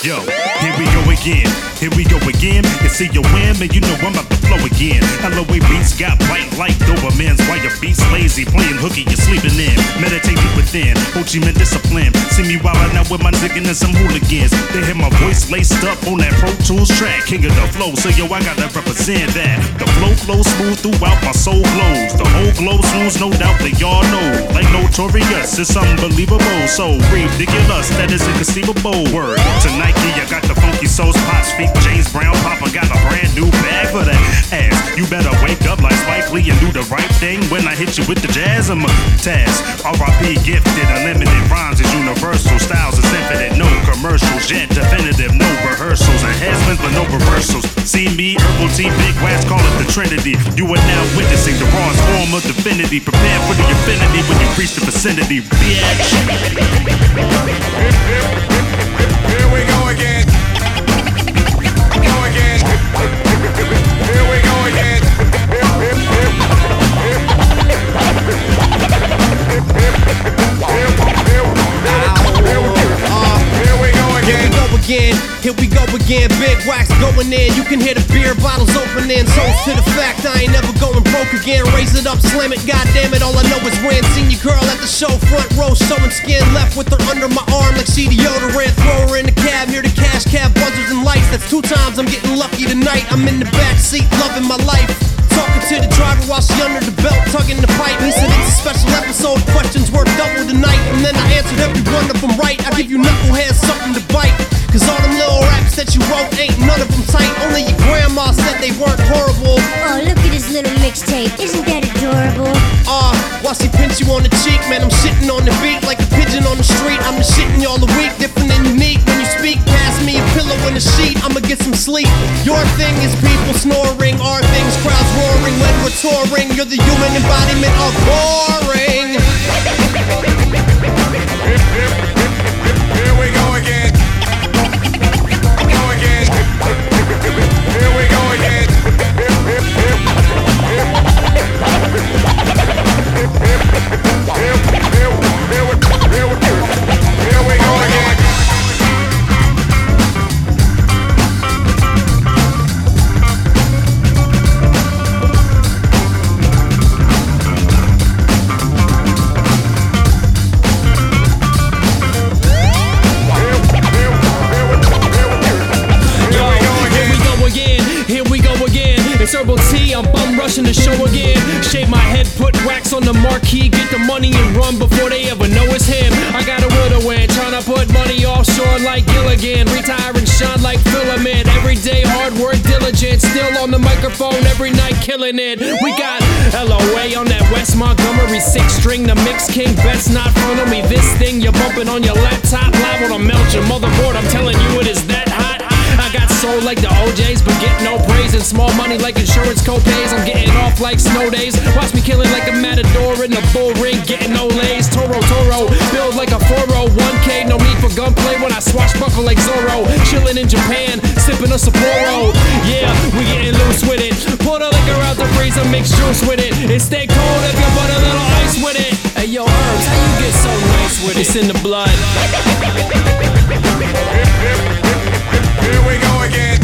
Yo, here we go again. Here we go again. It's see your win, man. You know I'm about to flow again. LOA beats got bite like Dobermans. While your beats lazy, playing hooky, you're sleeping in. Meditate deep within. Ho Chi Minh discipline. See me wildin' out with my nigga and some hooligans. They hear my voice laced up on that Pro Tools track. King of the flow, so yo, I gotta represent that. The flow flows smooth throughout my soul glows. The whole glow swoons, no doubt that y'all know. Like Notorious, it's unbelievable. So ridiculous, that is inconceivable. Word to Nike, I got the funky souls, Pops feet, James Brown, Papa got a brand new bag for that ass. You better wake up like Spike Lee and do the right thing when I hit you with the jazz. I'm a task. R.I.P. gifted, unlimited rhymes is universal. Styles is infinite, no commercials yet definitive, no rehearsals. Enhancements but no reversals. See me, Herbal T, Big Wax, call it the Trinity. You are now witnessing the rawest form of divinity. Prepare for the infinity when you reach the vicinity. Bitch. Here we go again. Go again. Here we go again. Here we go again, Big Wax going in. You can hear the beer bottles opening. Toast to the fact I ain't never going broke again. Raise it up, slam it, goddamn it, all I know is win. Seen your girl at the show, front row, showing skin. Left with her under my arm like she deodorant. Throw her in the cab, near the cash cab, buzzers and lights. That's 2 times I'm getting lucky tonight. I'm in the back seat, loving my life. Talking to the driver while she under the belt, tugging the pipe. He said it's a special episode, questions worth double tonight. And then I answered every one of them right. I give you knuckleheads something to bite. Cause all them little raps that you wrote ain't none of them tight. Only your grandma said they weren't horrible. Oh, look at his little mixtape. Isn't that adorable? While she pinch you on the cheek, man, I'm shitting on the beat like a pigeon on the street. I'm the shitting y'all a week, different and unique. When you speak, pass me a pillow and a sheet, I'ma get some sleep. Your thing is people snoring, our thing's crowds roaring when we're touring. You're the human embodiment of boring. Here we go again. Go again. Here we go again. Here we go again. It's Herbal T, I'm bum rushing the show again. Shave my head, put wax on the marquee, get the money and run before they ever know it's him. I got a will to win, tryna put money offshore like Gilligan. Retire and shine like filament. Every day hard work, diligent. Still on the microphone every night, killing it. We got LOA on that West Montgomery 6-string. The mix king, best not front of me. This thing you're bumping on your laptop, live on a melt your motherboard. I'm telling you it is that hot. I got soul like the OJs, but get no praise. And small money like insurance co-pays. I'm getting off like snow days. Watch me killing like a matador in the bull ring, getting no lays. Toro, build like a 401k. No need for gunplay when I swashbuckle like Zorro. Chilling in Japan, sipping a Sapporo. Yeah, we getting loose with it. Pour the liquor out the freezer, mix juice with it. It stay cold if you put a little ice with it. Hey yo, Herbs, how you get so nice with it? It's in the blood. Here we go again.